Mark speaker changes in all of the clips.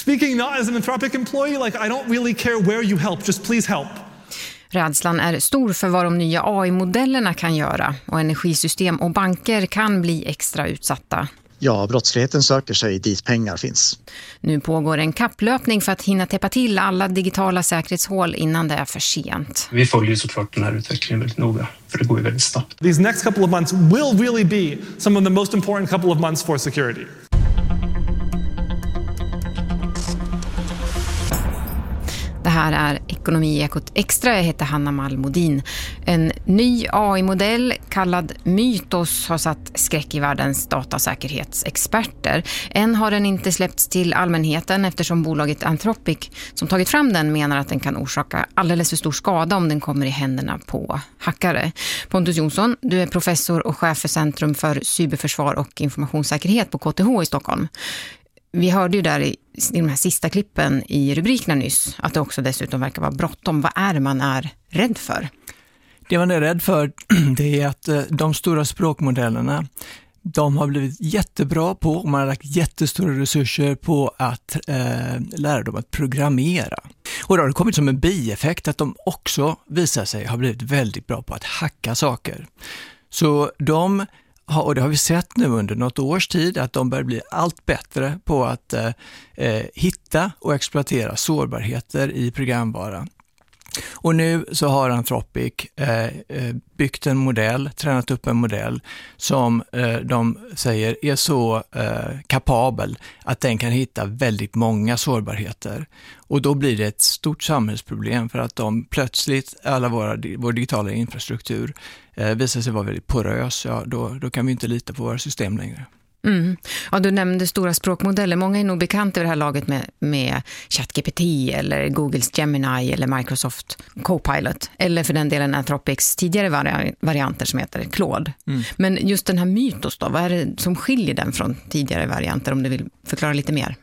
Speaker 1: Speaking not as an Anthropic employee, like I don't really care where you help, just please help.
Speaker 2: Rädslan är stor för vad de nya AI-modellerna kan göra och energisystem och banker kan bli extra utsatta.
Speaker 3: Ja, brottsligheten söker sig dit pengar finns.
Speaker 2: Nu pågår en kapplöpning för att hinna täppa till alla digitala säkerhetshål innan det är för sent.
Speaker 4: Vi följer såklart den här utvecklingen väldigt noga, för det går ju väldigt snabbt.
Speaker 1: These next couple of months will really be some of the most important couple of months for security.
Speaker 2: Det här är Ekonomiekot Extra. Jag heter Hanna Malmodin. En ny AI-modell kallad Mythos har satt skräck i världens datasäkerhetsexperter. Än har den inte släppts till allmänheten eftersom bolaget Anthropic som tagit fram den menar att den kan orsaka alldeles för stor skada om den kommer i händerna på hackare. Pontus Jonsson, du är professor och chef för Centrum för cyberförsvar och informationssäkerhet på KTH i Stockholm. Vi hörde ju där i de här sista klippen i rubrikerna nyss att det också dessutom verkar vara bråttom. Vad är man är rädd för?
Speaker 5: Det man är rädd för det är att de stora språkmodellerna de har blivit jättebra på och man har lagt jättestora resurser på att lära dem att programmera. Och då har det kommit som en bieffekt att de också visar sig ha blivit väldigt bra på att hacka saker. Så och det har vi sett nu under något års tid att de börjar bli allt bättre på att hitta och exploatera sårbarheter i programvara. Och nu så har Anthropic byggt en modell, tränat upp en modell som de säger är så kapabel att den kan hitta väldigt många sårbarheter. Och då blir det ett stort samhällsproblem för att de plötsligt, vår digitala infrastruktur visar sig vara väldigt porös. Ja, då kan vi inte lita på våra system längre.
Speaker 2: Mm. Ja, du nämnde stora språkmodeller. Många är nog bekanta vid det här laget med ChatGPT eller Googles Gemini eller Microsoft Copilot eller för den delen Anthropics tidigare varianter som heter Claude. Men just den här Mythos då, vad är det som skiljer den från tidigare varianter om du vill förklara lite mer?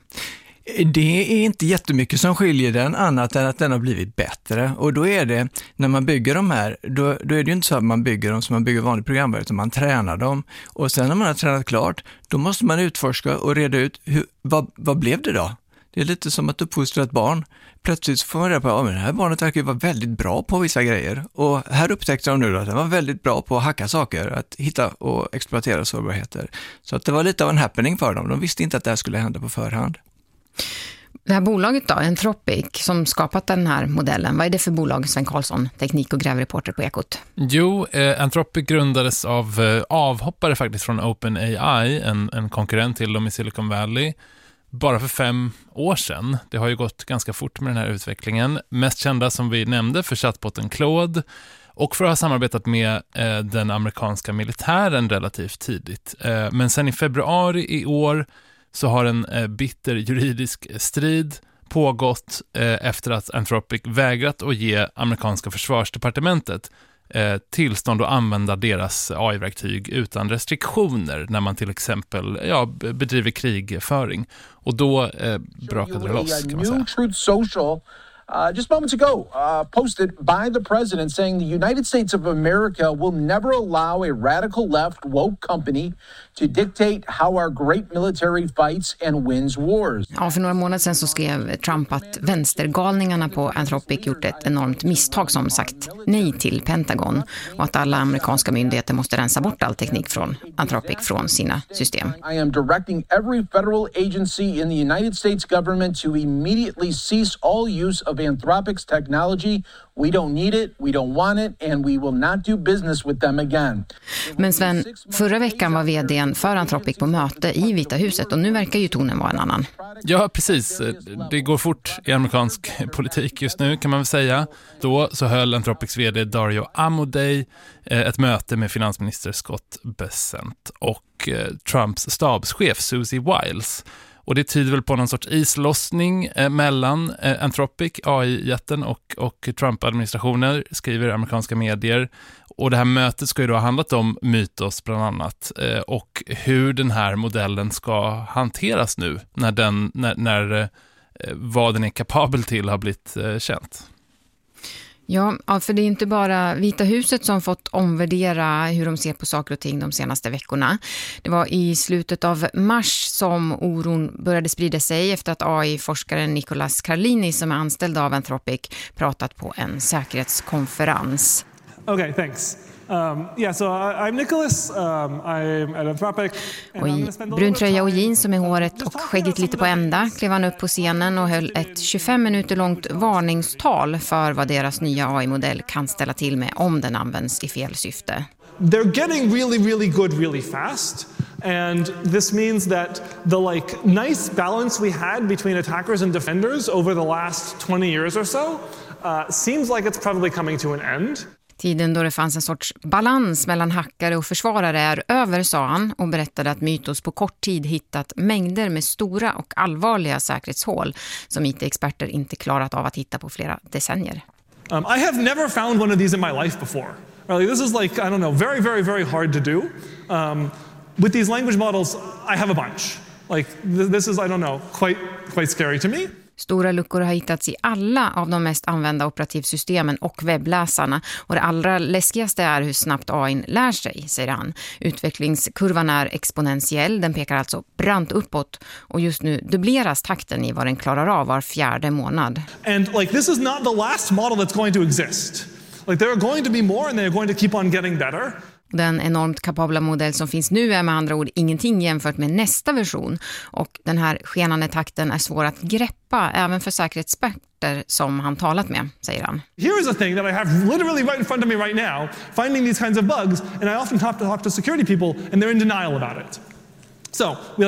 Speaker 5: Det är inte jättemycket som skiljer den annat än att den har blivit bättre. Och då är det, när man bygger de här, då är det ju inte så att man bygger dem som man bygger vanlig programvara utan man tränar dem. Och sen när man har tränat klart, då måste man utforska och reda ut vad blev det då? Det är lite som att uppfostra ett barn. Plötsligt så får man reda på att det här barnet verkar ju vara väldigt bra på vissa grejer. Och här upptäckte de nu att den var väldigt bra på att hacka saker, att hitta och exploatera sårbarheter. Så att det var lite av en happening för dem. De visste inte att det här skulle hända på förhand.
Speaker 2: Det här bolaget då, Anthropic, som skapat den här modellen, vad är det för bolag, Sven Karlsson, teknik- och grävreporter på Ekot?
Speaker 6: Jo, Anthropic grundades av avhoppare faktiskt från OpenAI, en konkurrent till dem i Silicon Valley, bara för 5 år sedan. Det har ju gått ganska fort med den här utvecklingen. Mest kända som vi nämnde för chatboten Claude och för att ha samarbetat med den amerikanska militären relativt tidigt. Men sen i februari i år så har en bitter juridisk strid pågått efter att Anthropic vägrat att ge amerikanska försvarsdepartementet tillstånd att använda deras AI-verktyg utan restriktioner när man till exempel bedriver krigföring. Och då brakade det loss, kan man säga.
Speaker 7: Truth Social just moments ago posted by the president saying the United States of America will never allow a radical left woke company to dictate how our great military fights and wins wars.
Speaker 2: Ja, för några månader sedan så skrev Trump att vänstergalningarna på Anthropic gjort ett enormt misstag som sagt nej till Pentagon och att alla amerikanska myndigheter måste rensa bort all teknik från Anthropic från sina system.
Speaker 7: I am directing every federal agency in the United States government to immediately cease all use of Anthropic's technology. We don't need it, we don't want it, and we will not do business with them again.
Speaker 2: Men Sven, förra veckan var vdn för Anthropic på möte i Vita huset och nu verkar ju tonen vara en annan.
Speaker 6: Ja, precis. Det går fort i amerikansk politik just nu kan man väl säga. Då så höll Anthropics vd Dario Amodei ett möte med finansminister Scott Bessent och Trumps stabschef Susie Wiles. Och det tyder väl på någon sorts islossning mellan Anthropic, AI-jätten och Trump-administrationer, skriver amerikanska medier. Och det här mötet ska ju då ha handlat om Mythos bland annat och hur den här modellen ska hanteras nu när vad den är kapabel till har blivit känt.
Speaker 2: Ja, för det är inte bara Vita huset som fått omvärdera hur de ser på saker och ting de senaste veckorna. Det var i slutet av mars som oron började sprida sig efter att AI-forskaren Nicholas Carlini, som är anställd av Anthropic, pratat på en säkerhetskonferens.
Speaker 1: Okay, thanks. So I'm Nicholas. I'm at Anthropic.
Speaker 2: Och i brun tröja och jeans som är håret och skägget lite på ända klev han upp på scenen och höll ett 25 minuter långt varningstal för vad deras nya AI-modell kan ställa till med om den används i fel syfte.
Speaker 1: They're getting really good really fast. And this means that the nice balance we had between attackers and defenders over the last 20 years or so seems like it's probably coming to an end.
Speaker 2: Tiden då det fanns en sorts balans mellan hackare och försvarare är över, sa han, och berättade att Mythos på kort tid hittat mängder med stora och allvarliga säkerhetshål som IT-experter inte klarat av att hitta på flera decennier.
Speaker 1: I have never found one of these in my life before. This is very hard to do. With these language models, I have a bunch. This is, quite scary to me.
Speaker 2: Stora luckor har hittats i alla av de mest använda operativsystemen och webbläsarna, och det allra läskigaste är hur snabbt AI lär sig, säger han. Utvecklingskurvan är exponentiell, den pekar alltså brant uppåt, och just nu dubbleras takten i vad den klarar av var 4:e månad.
Speaker 1: And this is not the last model that's going to exist. There are going to be more and they're going to keep on getting better.
Speaker 2: Den enormt kapabla modell som finns nu är med andra ord ingenting jämfört med nästa version, och den här skenande takten är svår att greppa även för säkerhetsexperter som han talat med, säger han.
Speaker 1: Here is a thing that I have literally right in front of me right now, finding these kinds of bugs, and I often talk to security people and they're in denial about it. So we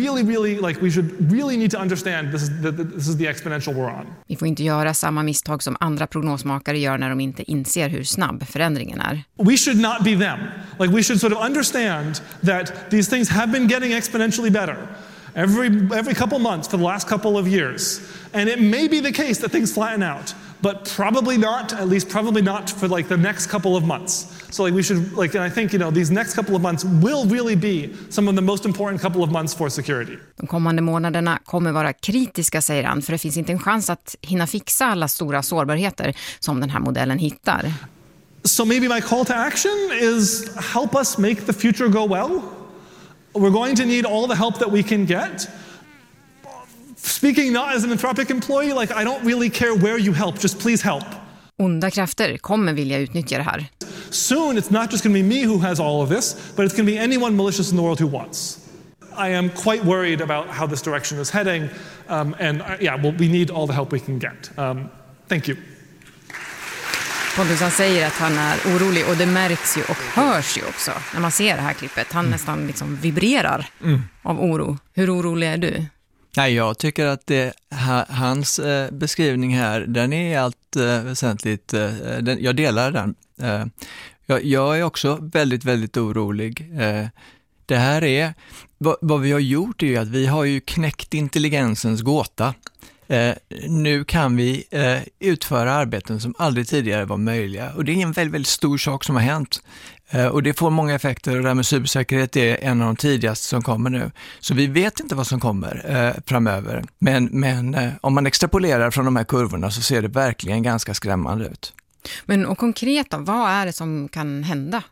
Speaker 1: should really need to understand this is the exponential we're on.
Speaker 2: Vi får inte göra samma misstag som andra prognosmakare gör när de inte inser hur snabb förändringen är.
Speaker 1: We should not be them. We should sort of understand that these things have been getting exponentially better every couple months for the last couple of years. And it may be the case that things flatten out, but probably not, at least probably not for the next couple of months. So we should, and I think, these next couple of months will really be some of the most important couple of months for security.
Speaker 2: De kommande månaderna kommer vara kritiska, säger han, för det finns inte en chans att hinna fixa alla stora sårbarheter som den här modellen hittar.
Speaker 1: So maybe my call to action is help us make the future go well. We're going to need all the help that we can get. Speaking not as an Anthropic employee, I don't really care where you help, just please help.
Speaker 2: Onda krafter kommer vilja utnyttja det här.
Speaker 1: Soon it's not just going to be me who has all of this, but it's going to be anyone malicious in the world who wants. I am quite worried about how this direction is heading, we need all the help we can get. Thank you.
Speaker 2: Pontus, han säger att han är orolig, och det märks ju och hörs ju också när man ser det här klippet. Han nästan vibrerar av oro. Hur orolig är du?
Speaker 5: Nej, jag tycker att hans beskrivning här, den är allt väsentligt, jag delar den. Jag är också väldigt, väldigt orolig. Det här är, vad vi har gjort är ju att vi har ju knäckt intelligensens gåta. Nu kan vi utföra arbeten som aldrig tidigare var möjliga, och det är en väldigt, väldigt stor sak som har hänt. Och det får många effekter, och det här med cybersäkerhet är en av de tidigaste som kommer nu. Så vi vet inte vad som kommer framöver. Men om man extrapolerar från de här kurvorna så ser det verkligen ganska skrämmande ut.
Speaker 2: Men och konkret då, vad är det som kan hända?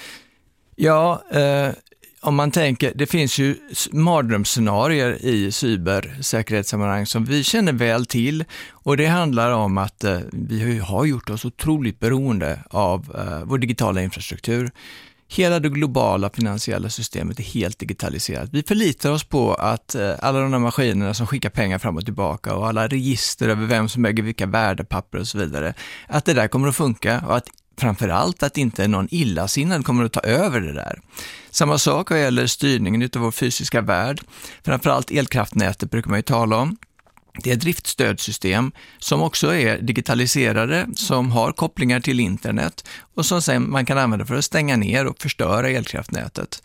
Speaker 5: Ja, om man tänker, det finns ju mardrömsscenarier i cybersäkerhetssammanhang som vi känner väl till, och det handlar om att vi har gjort oss otroligt beroende av vår digitala infrastruktur. Hela det globala finansiella systemet är helt digitaliserat. Vi förlitar oss på att alla de här maskinerna som skickar pengar fram och tillbaka, och alla register över vem som äger vilka värdepapper och så vidare, att det där kommer att funka, och att framförallt att inte någon illasinnad kommer att ta över det där. Samma sak vad gäller styrningen utav vår fysiska värld. Framförallt elkraftnätet brukar man ju tala om. Det är ett driftstödsystem som också är digitaliserade, som har kopplingar till internet och som sen man kan använda för att stänga ner och förstöra elkraftnätet.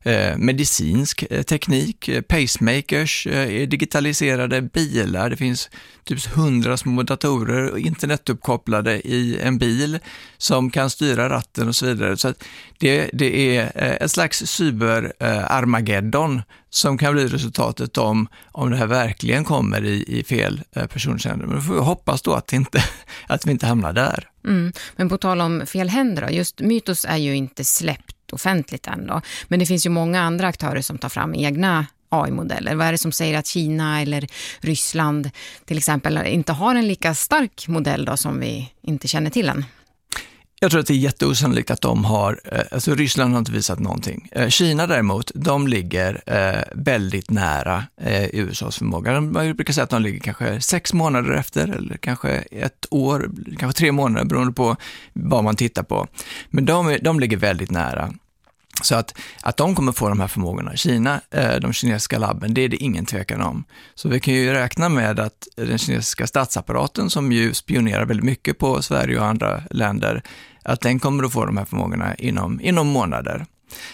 Speaker 5: medicinsk teknik, pacemakers, digitaliserade bilar. Det finns typ 100 små datorer internetuppkopplade i en bil som kan styra ratten och så vidare. Så att det är ett slags cyber-Armageddon som kan bli resultatet om det här verkligen kommer i fel personkännedom. Men då får vi hoppas då att vi inte hamnar där.
Speaker 2: Men på tal om fel händer då, just Mythos är ju inte släppt offentligt än då. Men det finns ju många andra aktörer som tar fram egna AI-modeller. Vad är det som säger att Kina eller Ryssland till exempel inte har en lika stark modell då som vi inte känner till än?
Speaker 5: Jag tror att det är jätteosannolikt att de har, alltså Ryssland har inte visat någonting. Kina däremot, de ligger väldigt nära USAs förmåga. Man brukar säga att de ligger kanske 6 månader efter eller kanske 1 år, kanske 3 månader beroende på vad man tittar på. Men de ligger väldigt nära. Så att de kommer få de här förmågorna. Kina, de kinesiska labben, det är det ingen tvekan om. Så vi kan ju räkna med att den kinesiska statsapparaten som ju spionerar väldigt mycket på Sverige och andra länder, att den kommer att få de här förmågorna inom månader.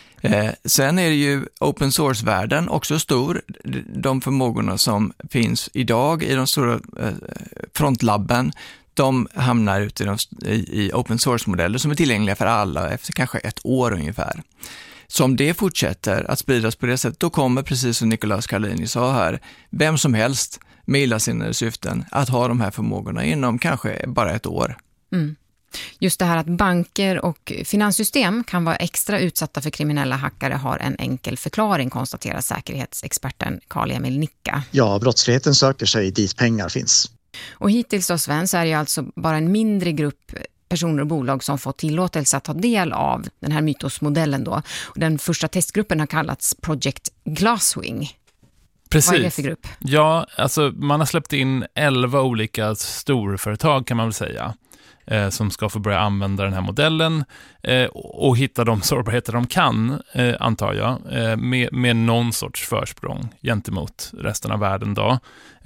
Speaker 5: Sen är det ju open source-världen också stor. De förmågorna som finns idag i de stora frontlabben, de hamnar ute i open source-modeller som är tillgängliga för alla efter kanske 1 år ungefär. Så om det fortsätter att spridas på det sättet, då kommer, precis som Nicolas Carlini sa här, vem som helst med illasinnade syften att ha de här förmågorna inom kanske bara 1 år.
Speaker 2: Just det här att banker och finanssystem kan vara extra utsatta för kriminella hackare har en enkel förklaring, konstaterar säkerhetsexperten Carl-Emil Nicka.
Speaker 3: Ja, brottsligheten söker sig dit pengar finns.
Speaker 2: Och hittills då, Sven, så är det alltså bara en mindre grupp personer och bolag som fått tillåtelse att ta del av den här Mythos-modellen då. Och den första testgruppen har kallats Project Glasswing.
Speaker 6: Precis.
Speaker 2: Vad är det för grupp?
Speaker 6: Ja, alltså man har släppt in 11 olika storföretag kan man väl säga, som ska få börja använda den här modellen och hitta de sårbarheter de kan, antar jag, med någon sorts försprång gentemot resten av världen då.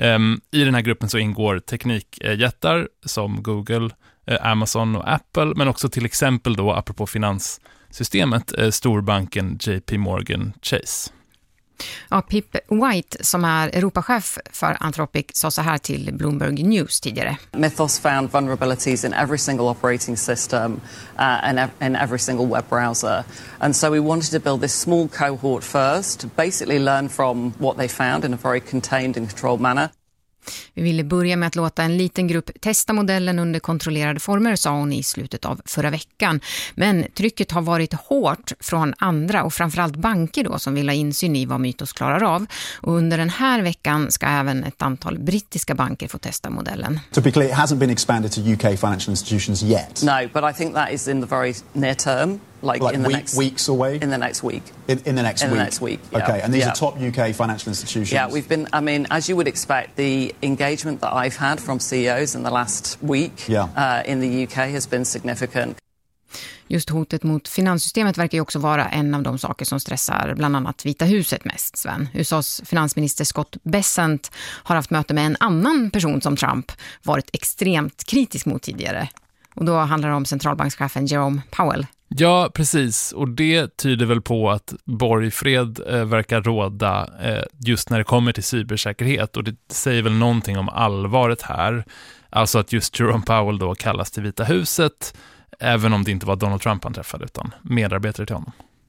Speaker 6: I den här gruppen så ingår teknikjättar som Google, Amazon och Apple, men också till exempel då, apropå finanssystemet, storbanken JP Morgan Chase.
Speaker 2: Ja, Pip White, som är Europachef för Anthropic, sa så här till Bloomberg News tidigare.
Speaker 8: Mythos found vulnerabilities in every single operating system and in every single web browser. And so we wanted to build this small cohort first, to basically learn from what they found in a very contained and controlled manner.
Speaker 2: Vi ville börja med att låta en liten grupp testa modellen under kontrollerade former, sa hon i slutet av förra veckan. Men trycket har varit hårt från andra och framförallt banker då, som vill ha insyn i vad Mythos klarar av. Och under den här veckan ska även ett antal brittiska banker få testa modellen.
Speaker 9: To be clear, it hasn't been expanded to UK financial institutions yet.
Speaker 8: No, but I think that is in the very near term. Like in the next
Speaker 9: weeks away?
Speaker 8: In the next week.
Speaker 9: In the next week?
Speaker 8: Yeah.
Speaker 9: Okay, and these are top UK financial institutions?
Speaker 8: Yeah, we've been, I mean, as you would expect, the engagement that I've had from CEOs in the last week in the UK has been significant.
Speaker 2: Just hotet mot finanssystemet verkar ju också vara en av de saker som stressar bland annat Vita huset mest, Sven. USAs finansminister Scott Bessent har haft möte med en annan person som Trump varit extremt kritisk mot tidigare. Och då handlar det om centralbankschefen Jerome Powell.
Speaker 6: Ja, precis. Och det tyder väl på att borgfred verkar råda just när det kommer till cybersäkerhet. Och det säger väl någonting om allvaret här. Alltså att just Jerome Powell då kallas till Vita huset, även om det inte var Donald Trump han träffade utan medarbetare till honom.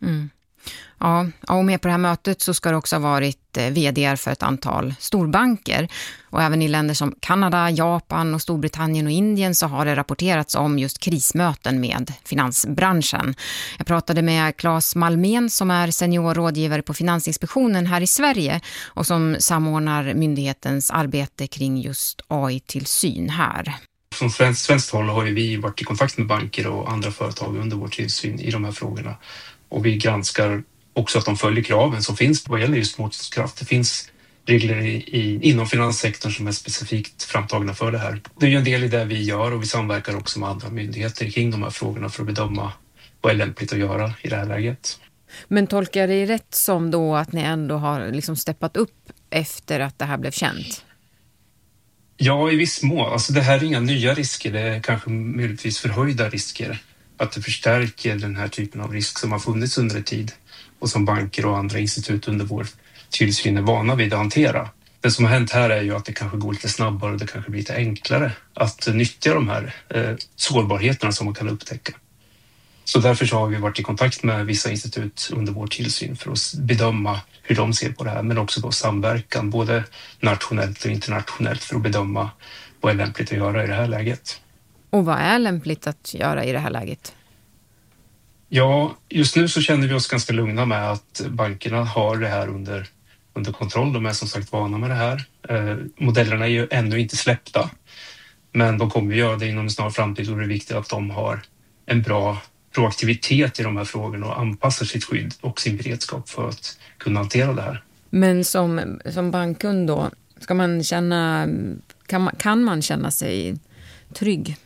Speaker 2: Ja, och med på det här mötet så ska det också ha varit vd:ar för ett antal storbanker. Och även i länder som Kanada, Japan och Storbritannien och Indien så har det rapporterats om just krismöten med finansbranschen. Jag pratade med Claes Malmén som är seniorrådgivare på Finansinspektionen här i Sverige och som samordnar myndighetens arbete kring just AI-tillsyn här.
Speaker 4: Från svenskt håll har ju vi varit i kontakt med banker och andra företag under vår tillsyn i de här frågorna. Och vi granskar också att de följer kraven som finns vad gäller just motståndskraft. Det finns regler inom finanssektorn som är specifikt framtagna för det här. Det är ju en del i det vi gör och vi samverkar också med andra myndigheter kring de här frågorna för att bedöma vad är lämpligt att göra i det här läget.
Speaker 2: Men tolkar jag det rätt som då att ni ändå har liksom steppat upp efter att det här blev känt?
Speaker 4: Ja, i viss mån. Alltså det här är inga nya risker, det är kanske möjligtvis förhöjda risker. Att det förstärker den här typen av risk som har funnits under en tid. och som banker och andra institut under vår tillsyn är vana vid att hantera. Det som har hänt här är ju att det kanske går lite snabbare och det kanske blir lite enklare att nyttja de här sårbarheterna som man kan upptäcka. Så därför så har vi varit i kontakt med vissa institut under vår tillsyn för att bedöma hur de ser på det här, men också då samverkan både nationellt och internationellt för att bedöma vad är lämpligt att göra i det här läget.
Speaker 2: Och vad är lämpligt att göra i det här läget?
Speaker 4: Ja, just nu så känner vi oss ganska lugna med att bankerna har det här under kontroll. De är som sagt vana med det här. Modellerna är ju ännu inte släppta, men de kommer att göra det inom en snar framtid och det är viktigt att de har en bra proaktivitet i de här frågorna och anpassar sitt skydd och sin beredskap för att kunna hantera det här.
Speaker 2: Men som bankkund då, ska man kan man känna sig trygg?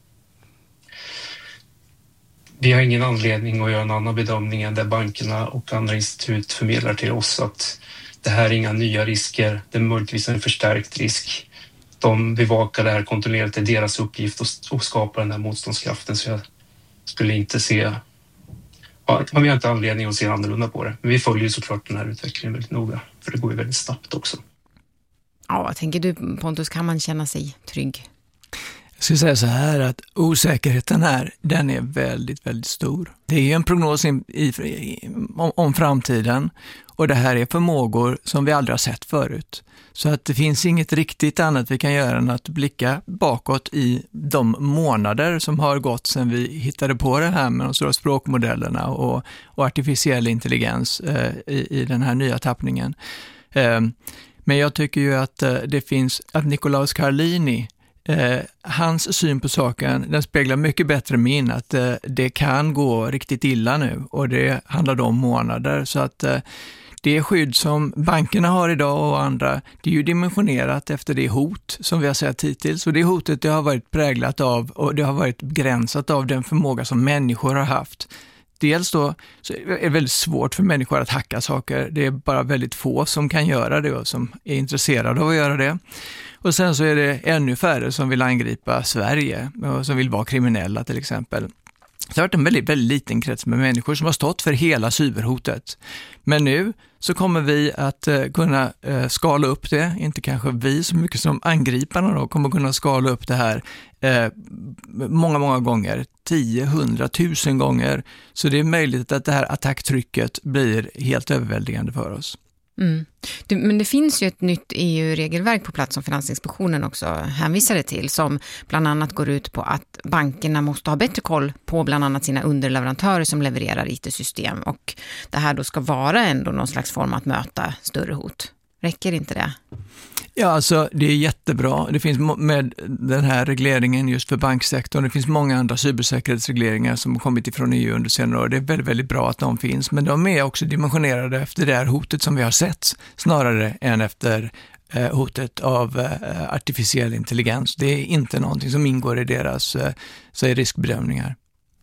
Speaker 4: Vi har ingen anledning att göra en annan bedömning än där bankerna och andra institut förmedlar till oss att det här är inga nya risker, det är möjligtvis en förstärkt risk. De bevakar det här kontinuerligt, det är deras uppgift att skapa den här motståndskraften, så jag skulle inte se... Ja, vi har inte anledning att se annorlunda på det. Men vi följer såklart den här utvecklingen väldigt noga, för det går ju väldigt snabbt också.
Speaker 2: Ja, vad tänker du, Pontus, kan man känna sig trygg?
Speaker 5: Jag skulle säga så här att osäkerheten här, den är väldigt, väldigt stor. Det är en prognos om framtiden och det här är förmågor som vi aldrig har sett förut. Så att det finns inget riktigt annat vi kan göra än att blicka bakåt i de månader som har gått sedan vi hittade på det här med de stora språkmodellerna och artificiell intelligens i den här nya tappningen. Men jag tycker ju att det finns, att Nicolaus Carlini, hans syn på saken, den speglar mycket bättre min, att det kan gå riktigt illa nu och det handlar om månader, så att det skydd som bankerna har idag och andra, det är ju dimensionerat efter det hot som vi har sett hittills, och det hotet det har varit präglat av och det har varit begränsat av den förmåga som människor har haft. Dels då så är det väldigt svårt för människor att hacka saker. Det är bara väldigt få som kan göra det och som är intresserade av att göra det. Och sen så är det ännu färre som vill angripa Sverige och som vill vara kriminella till exempel. Det har varit en väldigt, väldigt liten krets med människor som har stått för hela cyberhotet. Men nu så kommer vi att kunna skala upp det. Inte kanske vi så mycket som angriparna då kommer kunna skala upp det här många, många gånger. 10, 100, 1000 gånger. Så det är möjligt att det här attacktrycket blir helt överväldigande för oss.
Speaker 2: Mm. Men det finns ju ett nytt EU-regelverk på plats som Finansinspektionen också hänvisade till, som bland annat går ut på att bankerna måste ha bättre koll på bland annat sina underleverantörer som levererar IT-system, och det här då ska vara ändå någon slags form att möta större hot. Räcker inte det?
Speaker 5: Ja, alltså det är jättebra. Det finns med den här regleringen just för banksektorn. Det finns många andra cybersäkerhetsregleringar som har kommit ifrån EU under senare år. Det är väldigt, väldigt bra att de finns. Men de är också dimensionerade efter det här hotet som vi har sett, snarare än efter hotet av artificiell intelligens. Det är inte någonting som ingår i deras riskbedömningar.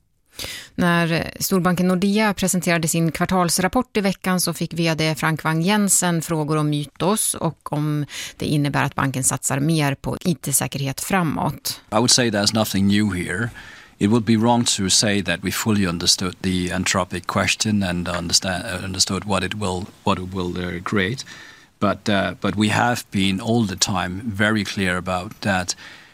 Speaker 2: När storbanken Nordea presenterade sin kvartalsrapport i veckan så fick vd Frank Wang Jensen frågor om Mythos och om det innebär att banken satsar mer på IT-säkerhet framåt.
Speaker 10: I would say there's nothing new here. It would be wrong to say that we fully understood the Anthropic question and understood what it will create. But we have been all the time very clear about that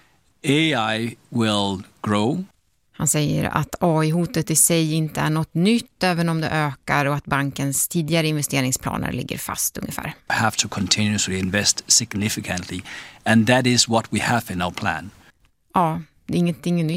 Speaker 10: AI will grow.
Speaker 2: Han säger att AI-hotet i sig inte är något nytt även om det ökar, och att bankens tidigare investeringsplaner ligger fast ungefär.
Speaker 10: Have to continuously invest significantly, and that is what we have in our plan.
Speaker 2: Ja, det är inget nytt.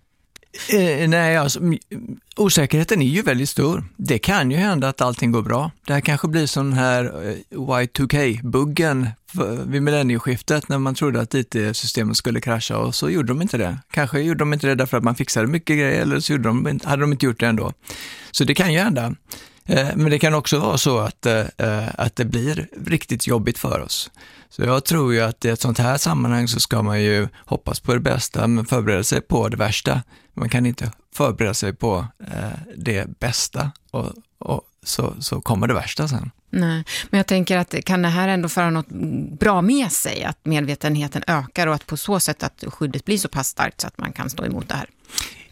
Speaker 5: Nej, alltså, osäkerheten är ju väldigt stor. Det kan ju hända att allting går bra. Det här kanske blir sån här Y2K-buggen vid millennieskiftet när man trodde att IT-systemen skulle krascha, och så gjorde de inte det. Kanske gjorde de inte det därför att man fixade mycket grejer, eller så hade de inte gjort det ändå. Så det kan ju hända. Men det kan också vara så att det blir riktigt jobbigt för oss. Så jag tror ju att i ett sånt här sammanhang så ska man ju hoppas på det bästa men förbereda sig på det värsta. Man kan inte förbereda sig på det bästa och så kommer det värsta sen.
Speaker 2: Nej, men jag tänker att kan det här ändå föra något bra med sig, att medvetenheten ökar och att på så sätt att skyddet blir så pass starkt så att man kan stå emot det här?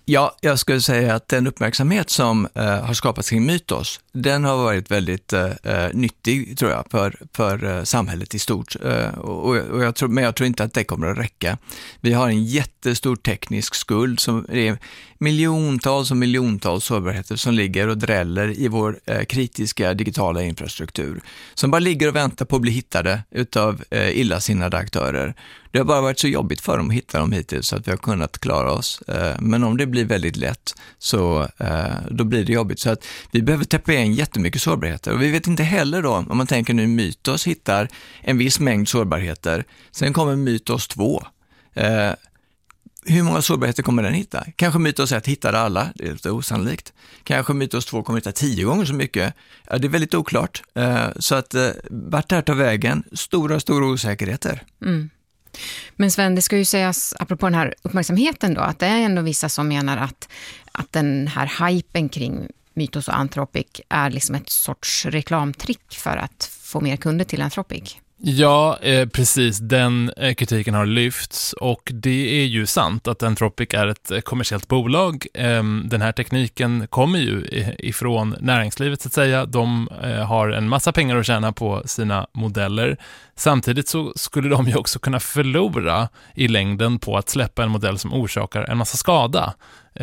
Speaker 5: Ja, jag skulle säga att den uppmärksamhet som har skapats kring Mythos, den har varit väldigt nyttig, tror jag, för samhället i stort. Men jag tror inte att det kommer att räcka. Vi har en jättestor teknisk skuld som är miljontals och miljontals sårbarheter som ligger och dräller i vår kritiska digitala infrastruktur. Som bara ligger och väntar på att bli hittade utav illasinnade aktörer. Det har bara varit så jobbigt för dem att hitta dem hittills så att vi har kunnat klara oss. Men om det blir väldigt lätt så då blir det jobbigt. Så att vi behöver täppa igen jättemycket sårbarheter. Och vi vet inte heller då, om man tänker nu Mythos hittar en viss mängd sårbarheter. Sen kommer Mythos 2. Hur många sårbarheter kommer den hitta? Kanske Mythos 1 hittar alla, det är lite osannolikt. Kanske Mythos 2 kommer hitta 10 gånger så mycket. Ja, det är väldigt oklart. Så att vart det här tar vägen, stora osäkerheter.
Speaker 2: Mm. Men Sven, det ska ju sägas, apropå den här uppmärksamheten då, att det är ändå vissa som menar att den här hypen kring Mythos och Anthropic är liksom ett sorts reklamtrick för att få mer kunder till Anthropic.
Speaker 6: Ja, precis. Den kritiken har lyfts och det är ju sant att Anthropic är ett kommersiellt bolag. Den här tekniken kommer ju ifrån näringslivet så att säga. De har en massa pengar att tjäna på sina modeller. Samtidigt så skulle de ju också kunna förlora i längden på att släppa en modell som orsakar en massa skada.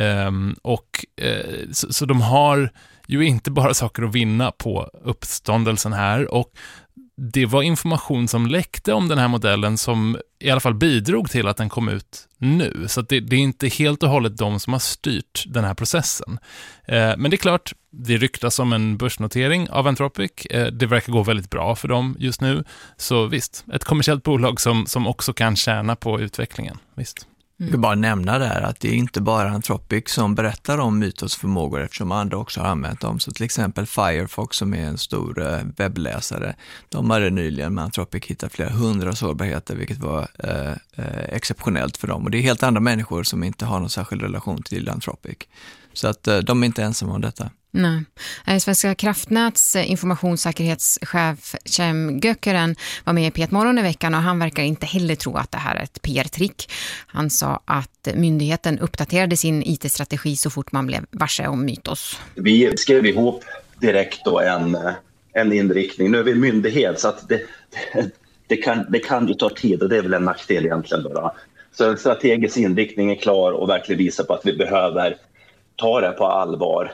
Speaker 6: Så de har ju inte bara saker att vinna på uppståndelsen här, och det var information som läckte om den här modellen som i alla fall bidrog till att den kom ut nu. Så att det är inte helt och hållet de som har styrt den här processen. Men det är klart, det ryktas om en börsnotering av Anthropic. Det verkar gå väldigt bra för dem just nu. Så visst, ett kommersiellt bolag som också kan tjäna på utvecklingen. Visst.
Speaker 5: Jag vill bara nämna där att det är inte bara Anthropic som berättar om Mythos förmågor, eftersom andra också har använt dem. Så till exempel Firefox, som är en stor webbläsare, de hade nyligen med Anthropic hittat flera 100 sårbarheter, vilket var exceptionellt för dem. Och det är helt andra människor som inte har någon särskild relation till Anthropic. Så att de är inte ensamma om detta.
Speaker 2: Nej. Svenska kraftnäts informationssäkerhetschef Cem Gökeren var med i P1 Morgon i veckan, och han verkar inte heller tro att det här är ett PR-trick. Han sa att myndigheten uppdaterade sin IT-strategi så fort man blev varse om Mythos.
Speaker 11: Vi skrev ihop direkt då en inriktning. Nu är vi en myndighet, så att det kan ju ta tid, och det är väl en nackdel egentligen då. Så en strategisk inriktning är klar och verkligen visar på att vi behöver ta det på allvar.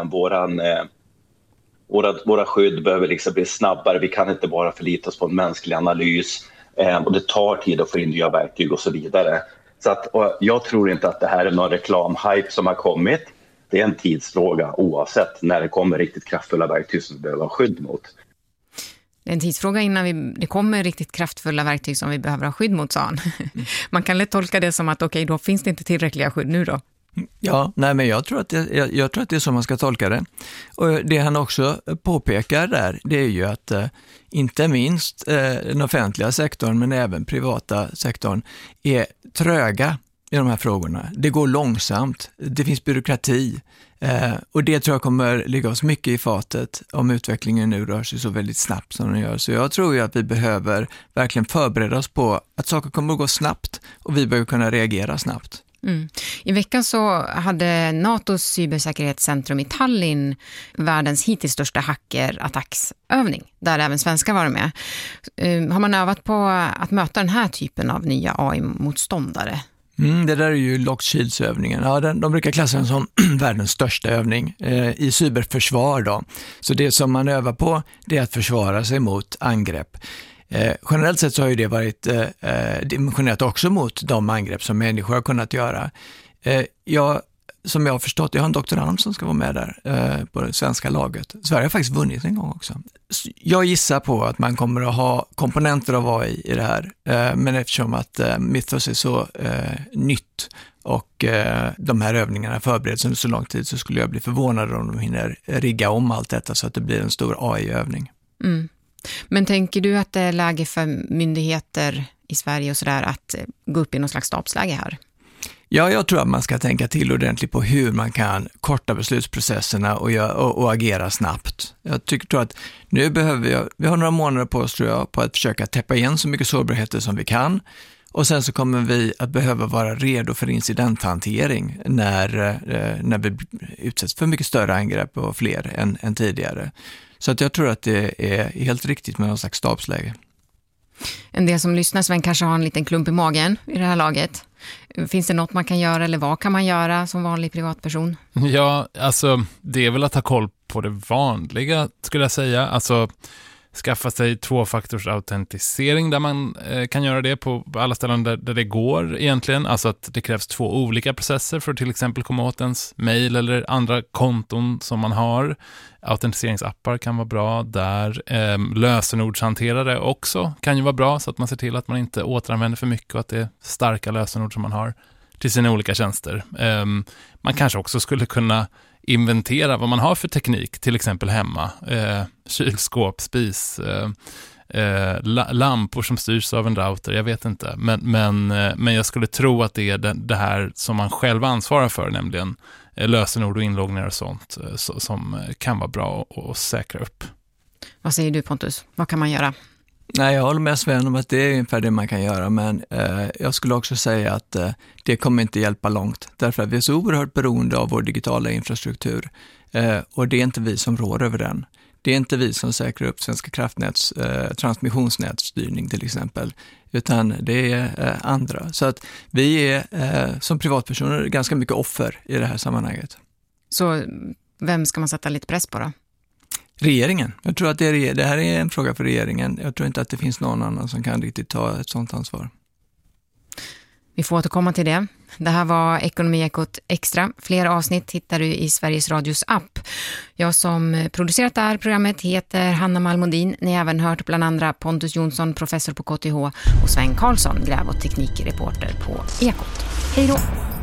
Speaker 11: Våra skydd behöver liksom bli snabbare. Vi kan inte bara förlita oss på en mänsklig analys. Och det tar tid att få in nya verktyg och så vidare. Så att, jag tror inte att det här är någon reklamhype som har kommit. Det är en tidsfråga oavsett när det kommer riktigt kraftfulla verktyg som vi behöver ha skydd mot.
Speaker 2: Det är en tidsfråga innan det kommer riktigt kraftfulla verktyg som vi behöver ha skydd mot, sa han. Man kan lätt tolka det som att okej, då finns det inte tillräckliga skydd nu då.
Speaker 5: Ja, nej, men jag tror att det är så man ska tolka det. Och det han också påpekar där, det är ju att inte minst den offentliga sektorn, men även privata sektorn, är tröga i de här frågorna. Det går långsamt, det finns byråkrati, och det tror jag kommer ligga oss mycket i fatet om utvecklingen nu rör sig så väldigt snabbt som den gör. Så jag tror ju att vi behöver verkligen förbereda oss på att saker kommer att gå snabbt, och vi behöver kunna reagera snabbt.
Speaker 2: Mm. I veckan så hade NATOs cybersäkerhetscentrum i Tallinn världens hittills största hackerattacksövning, där även svenskar var med. Har man övat på att möta den här typen av nya AI-motståndare?
Speaker 5: Det där är ju Lockheed-övningen. Ja, de brukar klassa den som världens största övning i cyberförsvar då. Så det som man övar på, det är att försvara sig mot angrepp. Generellt sett så har ju det varit dimensionerat också mot de angrepp som människor har kunnat göra. Som jag har förstått, jag har en doktorand som ska vara med där på det svenska laget. Sverige har faktiskt vunnit en gång också. Jag gissar på att man kommer att ha komponenter av AI i det här. Men eftersom att Mythos är så nytt och de här övningarna förbereds under så lång tid, så skulle jag bli förvånad om de hinner rigga om allt detta så att det blir en stor AI-övning.
Speaker 2: Mm. Men tänker du att det är läge för myndigheter i Sverige och sådär att gå upp i någon slags stabsläge här?
Speaker 5: Ja, jag tror att man ska tänka till ordentligt på hur man kan korta beslutsprocesserna och agera snabbt. Jag tror att nu behöver vi har några månader på oss, tror jag, på att försöka täppa igen så mycket sårbarheter som vi kan. Och sen så kommer vi att behöva vara redo för incidenthantering när vi utsätts för mycket större angrepp och fler än tidigare. Så att jag tror att det är helt riktigt med någon slags stabsläge.
Speaker 2: En del som lyssnar, Sven, kanske har en liten klump i magen i det här laget. Finns det något man kan göra eller vad kan man göra som vanlig privatperson?
Speaker 6: Ja, alltså det är väl att ha koll på det vanliga skulle jag säga. Alltså skaffa sig 2-faktorsautentisering där man kan göra det på alla ställen där det går egentligen. Alltså att det krävs 2 olika processer för att till exempel komma åt ens mejl eller andra konton som man har. Autentiseringsappar kan vara bra där. Lösenordshanterare också kan ju vara bra så att man ser till att man inte återanvänder för mycket och att det är starka lösenord som man har till sina olika tjänster. Man kanske också skulle kunna inventera vad man har för teknik, till exempel hemma. Kylskåp, spis, lampor som styrs av en router, jag vet inte. Men jag skulle tro att det är det här som man själv ansvarar för, nämligen lösenord och inloggningar och sånt som kan vara bra att säkra upp.
Speaker 2: Vad säger du, Pontus? Vad kan man göra?
Speaker 5: Nej, jag håller med Sven om att det är ungefär det man kan göra, men jag skulle också säga att det kommer inte hjälpa långt, därför att vi är så oerhört beroende av vår digitala infrastruktur och det är inte vi som rår över den. Det är inte vi som säkrar upp Svenska kraftnäts transmissionsnätsstyrning till exempel, utan det är andra. Så att vi är som privatpersoner ganska mycket offer i det här sammanhanget.
Speaker 2: Så vem ska man sätta lite press på då?
Speaker 5: Regeringen. Jag tror att det här är en fråga för regeringen. Jag tror inte att det finns någon annan som kan riktigt ta ett sådant ansvar.
Speaker 2: Vi får återkomma till det. Det här var Ekonomiekot Extra. Fler avsnitt hittar du i Sveriges Radios app. Jag som producerat det här programmet heter Hanna Malmodin. Ni har även hört bland andra Pontus Jonsson, professor på KTH, och Sven Karlsson, gräv- och teknikreporter på Ekot. Hej då!